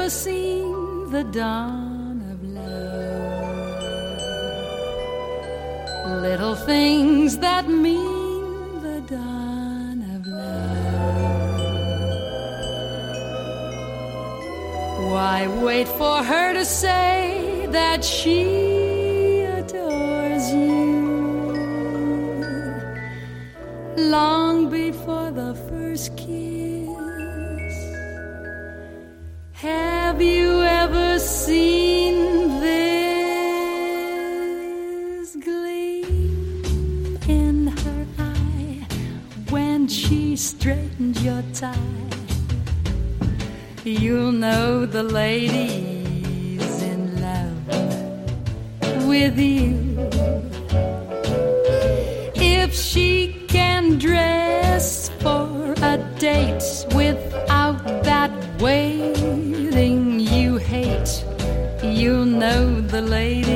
ever seen the dawn of love? Little things that mean the dawn of love. Why wait for her to say that she adores you? Long before the first kiss, have you ever seen this gleam in her eye when she straightened your tie? You'll know the lady's in love with you if she can dress for a date without that waiting you hate. You'll know the lady